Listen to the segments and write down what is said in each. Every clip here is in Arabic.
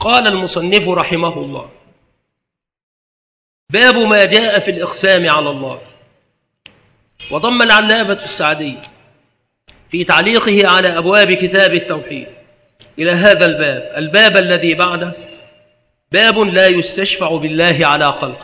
قال المصنف رحمه الله: باب ما جاء في الإقسام على الله. وضم العلامة السعدي في تعليقه على أبواب كتاب التوحيد إلى هذا الباب الذي بعده باب لا يستشفع بالله على خلقه.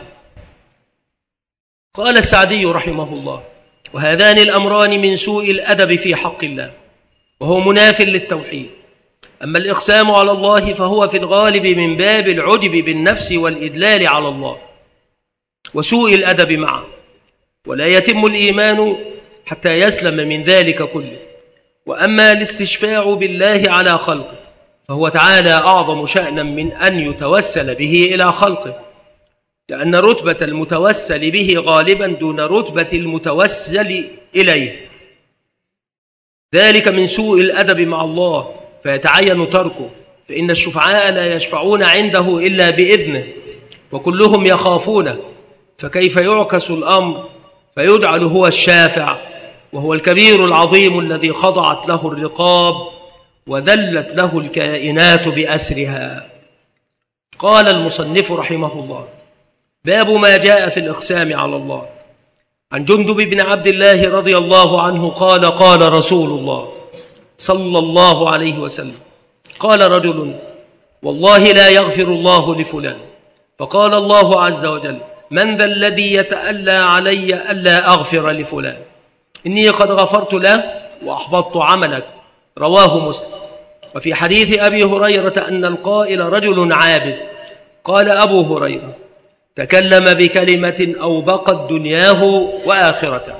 قال السعدي رحمه الله: وهذان الأمران من سوء الأدب في حق الله، وهو مناف للتوحيد. أما الإقسام على الله فهو في الغالب من باب العجب بالنفس والإدلال على الله وسوء الأدب معه، ولا يتم الإيمان حتى يسلم من ذلك كله. وأما الاستشفاع بالله على خلقه فهو تعالى أعظم شأنا من أن يتوسل به إلى خلقه، لأن رتبة المتوسل به غالبا دون رتبة المتوسل إليه، ذلك من سوء الأدب مع الله فيتعين تركه، فإن الشفعاء لا يشفعون عنده إلا بإذنه وكلهم يخافونه، فكيف يعكس الأمر فيجعل هو الشافع وهو الكبير العظيم الذي خضعت له الرقاب وذلت له الكائنات بأسرها. قال المصنف رحمه الله: باب ما جاء في الإقسام على الله. عن جندب بن عبد الله رضي الله عنه قال: قال رسول الله صلى الله عليه وسلم: قال رجل: والله لا يغفر الله لفلان. فقال الله عز وجل: من ذا الذي يتألى علي ألا أغفر لفلان؟ إني قد غفرت له وأحبطت عملك. رواه مسلم. وفي حديث أبي هريرة أن القائل رجل عابد. قال أبو هريرة: تكلم بكلمة أوبقت دنياه وآخرته.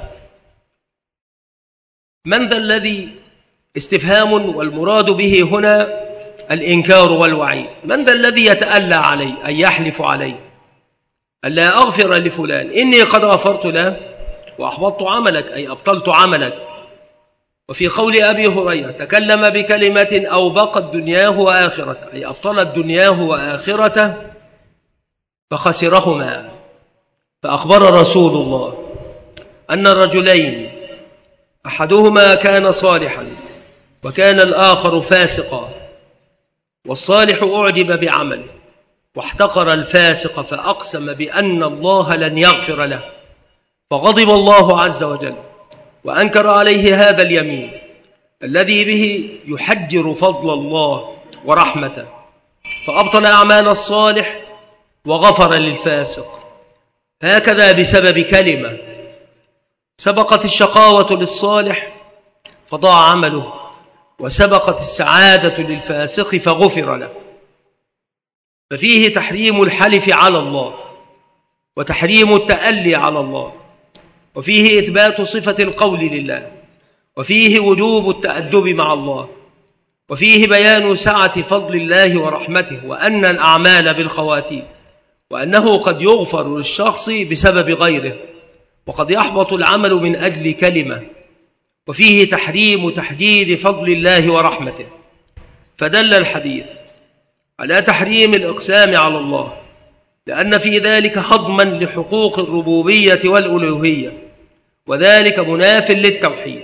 من ذا الذي استفهام، والمراد به هنا الإنكار والوعيد. من ذا الذي يتألى علي أي يحلف علي ألا أغفر لفلان؟ إني قد غفرت له وأحبطت عملك أي أبطلت عملك. وفي قول أبي هريرة: تكلم بكلمة أوبقت دنياه وآخرته أي أبطلت دنياه وآخرته فخسرهما. فأخبر رسول الله أن الرجلين أحدهما كان صالحا وكان الآخر فاسقا، والصالح أعجب بعمله واحتقر الفاسق فأقسم بأن الله لن يغفر له، فغضب الله عز وجل وأنكر عليه هذا اليمين الذي به يحجر فضل الله ورحمته، فأبطل أعمال الصالح وغفر للفاسق. هكذا بسبب كلمة سبقت الشقاوة للصالح فضاع عمله، وسبقت السعادة للفاسق فغفر له. ففيه تحريم الحلف على الله وتحريم التألي على الله، وفيه إثبات صفة القول لله، وفيه وجوب التأدب مع الله، وفيه بيان سعة فضل الله ورحمته وأن الأعمال بالخواتيم، وأنه قد يغفر للشخص بسبب غيره، وقد يحبط العمل من أجل كلمة. وفيه تحريم تحديد فضل الله ورحمته، فدل الحديث على تحريم الإقسام على الله، لأن في ذلك هضما لحقوق الربوبية والألوهية، وذلك مناف للتوحيد.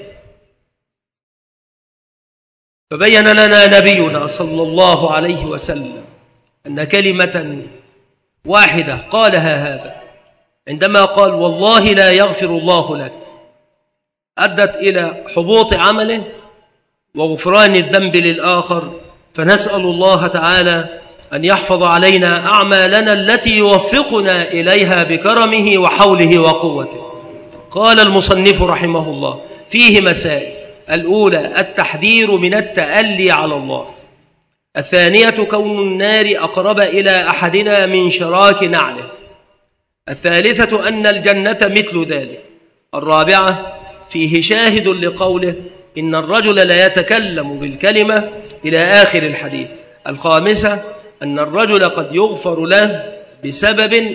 فبين لنا نبينا صلى الله عليه وسلم أن كلمة واحدة قالها هذا عندما قال: والله لا يغفر الله لك، أدت إلى حبوط عمله وغفران الذنب للآخر. فنسأل الله تعالى أن يحفظ علينا أعمالنا التي يوفقنا إليها بكرمه وحوله وقوته. قال المصنف رحمه الله: فيه مسائل. الأولى التحذير من التألي على الله. الثانية كون النار أقرب إلى أحدنا من شراك نعله. الثالثة أن الجنة مثل ذلك. الرابعة فيه شاهد لقوله: إن الرجل لا يتكلم بالكلمة إلى آخر الحديث. الخامسة أن الرجل قد يغفر له بسبب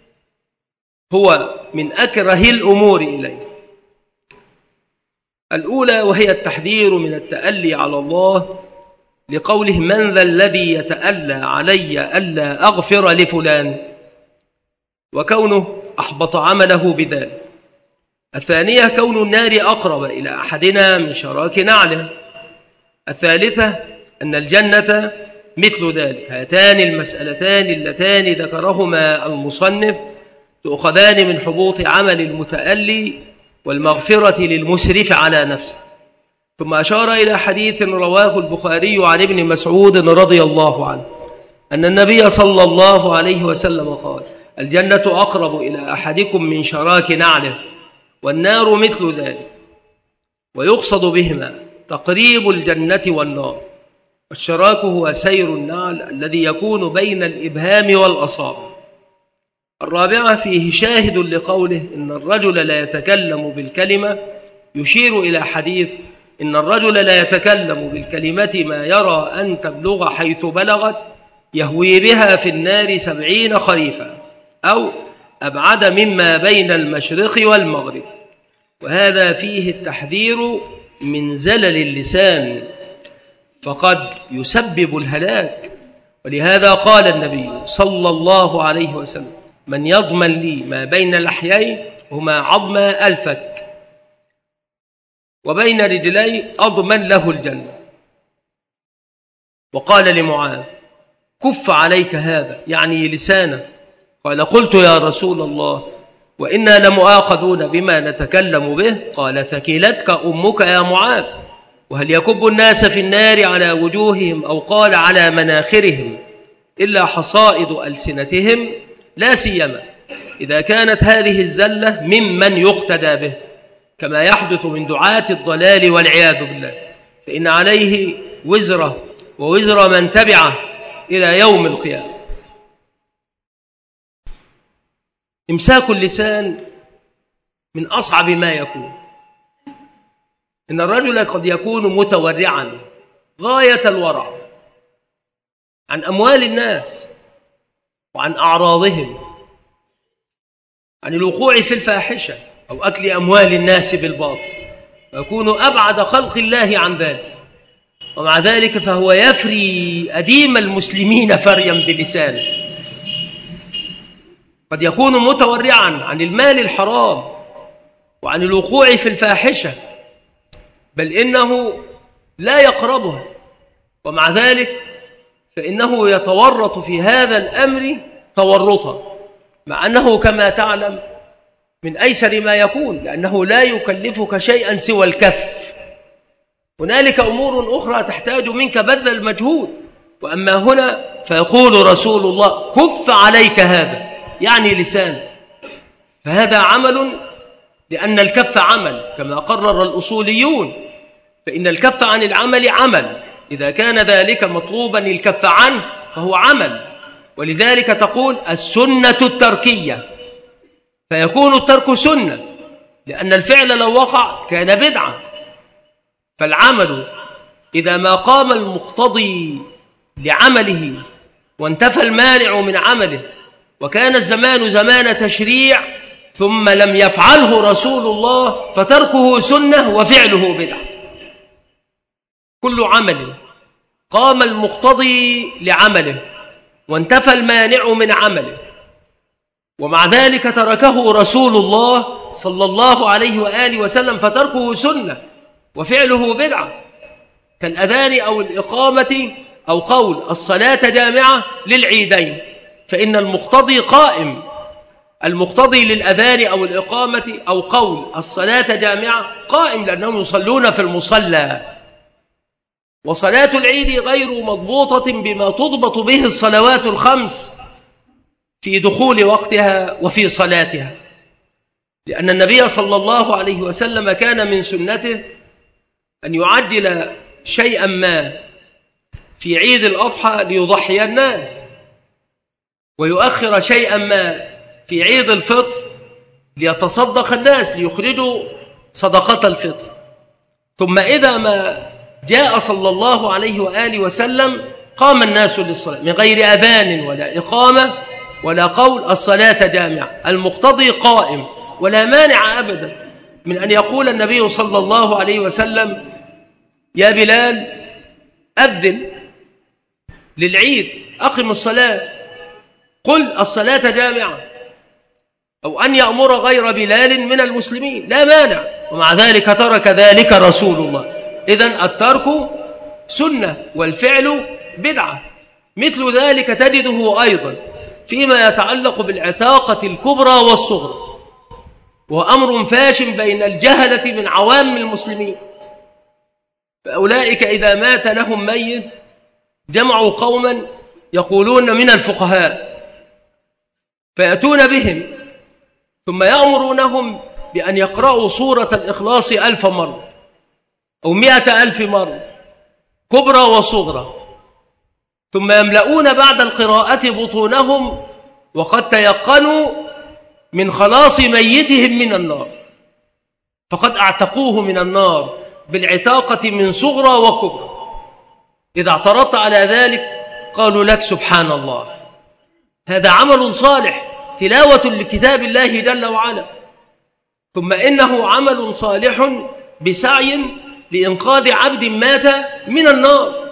هو من أكره الأمور إليه. الأولى وهي التحذير من التألي على الله، لقوله: من ذا الذي يتألى علي ألا أغفر لفلان، وكونه أحبط عمله بذلك. الثانية كون النار أقرب إلى أحدنا من شراك نعله. الثالثة أن الجنة مثل ذلك. هاتان المسألتان اللتان ذكرهما المصنف تؤخذان من حبوط عمل المتألي والمغفرة للمسرف على نفسه. ثم أشار إلى حديث رواه البخاري عن ابن مسعود رضي الله عنه أن النبي صلى الله عليه وسلم قال: الجنة أقرب إلى أحدكم من شراك نعله، والنار مثل ذلك. ويقصد بهما تقريب الجنة والنار. والشراك هو سير النعل الذي يكون بين الإبهام والأصابع. الرابعة فيه شاهد لقوله إن الرجل لا يتكلم بالكلمة، يشير إلى حديث إن الرجل لا يتكلم بالكلمة ما يرى أن تبلغ حيث بلغت يهوي بها في النار 70 خريفا أو أبعد مما بين المشرق والمغرب. وهذا فيه التحذير من زلل اللسان فقد يسبب الهلاك. ولهذا قال النبي صلى الله عليه وسلم: من يضمن لي ما بين لحيي هما عظم الفك وبين رجلي أضمن له الجنة. وقال لمعاذ: كف عليك هذا، يعني لسانه. قال: قلت يا رسول الله وإنا لمؤاخذون بما نتكلم به. قال: ثكلتك أمك يا معاذ. وهل يكب الناس في النار على وجوههم أو قال على مناخرهم إلا حصائد ألسنتهم، لا سيما إذا كانت هذه الزلة ممن يقتدى به كما يحدث من دعاة الضلال والعياذ بالله، فإن عليه وزره ووزر من تبعه إلى يوم القيامة. إمساك اللسان من أصعب ما يكون. إن الرجل قد يكون متورعا غاية الورع عن أموال الناس وعن أعراضهم، عن الوقوع في الفاحشة أو أكل أموال الناس بالباطل، ويكون أبعد خلق الله عن ذلك. ومع ذلك فهو يفري أديم المسلمين فريا بلسانه. قد يكون متورعا عن المال الحرام وعن الوقوع في الفاحشة، بل إنه لا يقربها، ومع ذلك فإنه يتورط في هذا الأمر تورطا، مع أنه كما تعلم من أيسر ما يكون، لأنه لا يكلفك شيئا سوى الكف. هنالك أمور أخرى تحتاج منك بذل المجهود، وأما هنا فيقول رسول الله: كف عليك هذا، يعني لسان. فهذا عمل، لأن الكف عمل كما قرر الأصوليون، فإن الكف عن العمل عمل، إذا كان ذلك مطلوبا الكف عنه فهو عمل. ولذلك تقول السنة التركية، فيكون الترك سنة، لأن الفعل لو وقع كان بدعة. فالعمل إذا ما قام المقتضي لعمله وانتفى المانع من عمله، وكان الزمان زمان تشريع ثم لم يفعله رسول الله، فتركه سنة وفعله بدعة. كل عمل قام المقتضي لعمله وانتفى المانع من عمله، ومع ذلك تركه رسول الله صلى الله عليه وآله وسلم، فتركه سنة وفعله بدعة، كالأذان أو الإقامة أو قول الصلاة جامعة للعيدين، فإن المقتضي قائم. المقتضي للأذان أو الإقامة أو قول الصلاة جامعة قائم، لأنهم يصلون في المصلى. وصلاة العيد غير مضبوطة بما تضبط به الصلوات الخمس في دخول وقتها وفي صلاتها، لأن النبي صلى الله عليه وسلم كان من سنته أن يعجل شيئا ما في عيد الأضحى ليضحي الناس، ويؤخر شيئا ما في عيد الفطر ليتصدق الناس ليخرجوا صدقة الفطر. ثم إذا ما جاء صلى الله عليه وآله وسلم قام الناس للصلاة من غير أذان ولا إقامة ولا قول الصلاة جامعة، المقتضي قائم، ولا مانع أبدا من أن يقول النبي صلى الله عليه وسلم: يا بلال أذن للعيد، أقم الصلاة، قل الصلاة جامعة، أو أن يأمر غير بلال من المسلمين، لا مانع. ومع ذلك ترك ذلك رسول الله. إذن الترك سنة والفعل بدعة، مثل ذلك تجده أيضا فيما يتعلق بالعتاقة الكبرى والصغرى، وأمر فاش بين الجهلة من عوام المسلمين. فأولئك إذا مات لهم ميت جمعوا قوما يقولون من الفقهاء فيأتون بهم ثم يأمرونهم بأن يقرأوا سورة الإخلاص 1000 مرة أو 100,000 مرة كبرى وصغرى، ثم يملؤون بعد القراءة بطونهم وقد تيقنوا من خلاص ميتهم من النار، فقد اعتقوه من النار بالعتاقة من صغرى وكبرى. إذا اعترضت على ذلك قالوا لك سبحان الله، هذا عمل صالح تلاوة لكتاب الله جل وعلا، ثم إنه عمل صالح بسعي لإنقاذ عبد مات من النار،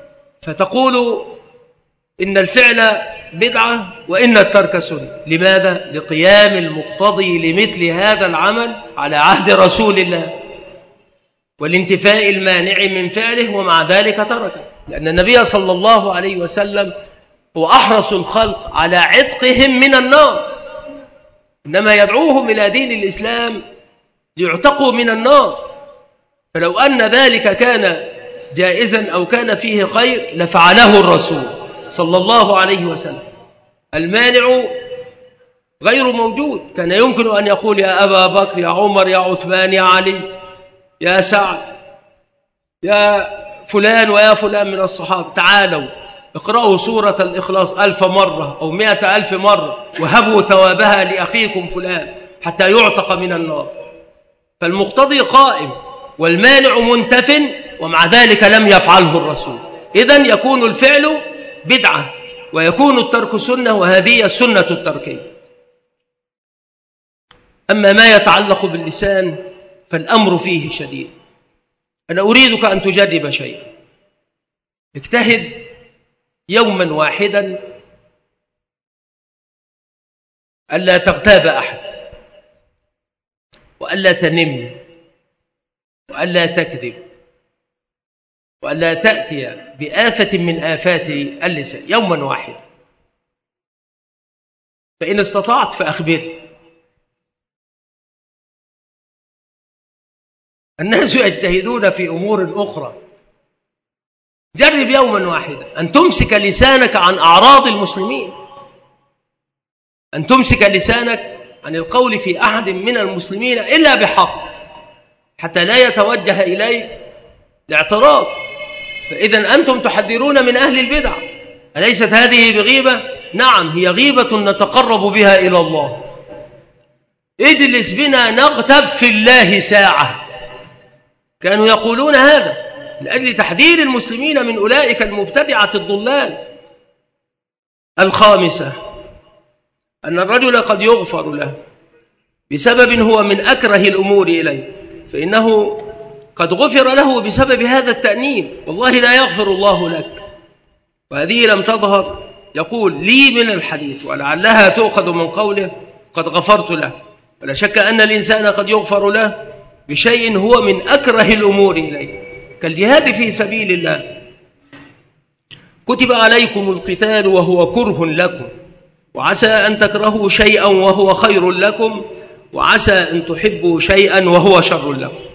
فتقول إن الفعل بدعة وإن الترك سنة. لماذا؟ لقيام المقتضي لمثل هذا العمل على عهد رسول الله والانتفاء المانع من فعله، ومع ذلك تركه، لأن النبي صلى الله عليه وسلم هو أحرص الخلق على عتقهم من النار، إنما يدعوهم إلى دين الإسلام ليعتقوا من النار. فلو أن ذلك كان جائزا أو كان فيه خير لفعله الرسول صلى الله عليه وسلم. المانع غير موجود، كان يمكن أن يقول يا أبا بكر يا عمر يا عثمان يا علي يا سعد يا فلان ويا فلان من الصحابة تعالوا اقرأوا سورة الإخلاص 1000 مرة أو 100,000 مرة وهبوا ثوابها لأخيكم فلان حتى يعتق من النار. فالمقتضي قائم والمانع منتف، ومع ذلك لم يفعله الرسول. إذن يكون الفعل بدعة ويكون الترك سنة، وهذه السنة التركية. أما ما يتعلق باللسان فالأمر فيه شديد. أنا أريدك أن تجرب شيئا، اجتهد يوما واحدا ألا تغتاب أحد، وألا تنم، وألا تكذب، وألا تأتي بآفة من آفات اللسان، يوما واحدا. فإن استطعت فأخبرني. الناس يجتهدون في أمور أخرى. جرب يوما واحدا أن تمسك لسانك عن أعراض المسلمين، أن تمسك لسانك عن القول في أحد من المسلمين إلا بحق، حتى لا يتوجه إليك الاعتراض. فإذا أنتم تحذرون من أهل البدع، أليست هذه بغيبة؟ نعم، هي غيبة نتقرب بها إلى الله. اجلس بنا نغتب في الله ساعة، كانوا يقولون هذا من أجل تحذير المسلمين من أولئك المبتدعة الضلال. الخامسة أن الرجل قد يغفر له بسبب هو من أكره الأمور إليه، فإنه قد غفر له بسبب هذا التأنيب، والله لا يغفر الله لك، وهذه لم تظهر. يقول لي من الحديث ولعلها تؤخذ من قوله قد غفرت له. ولا شك أن الإنسان قد يغفر له بشيء هو من أكره الأمور إليه، كالجهاد في سبيل الله. كتب عليكم القتال وهو كره لكم، وعسى أن تكرهوا شيئا وهو خير لكم، وعسى أن تحبوا شيئا وهو شر لكم.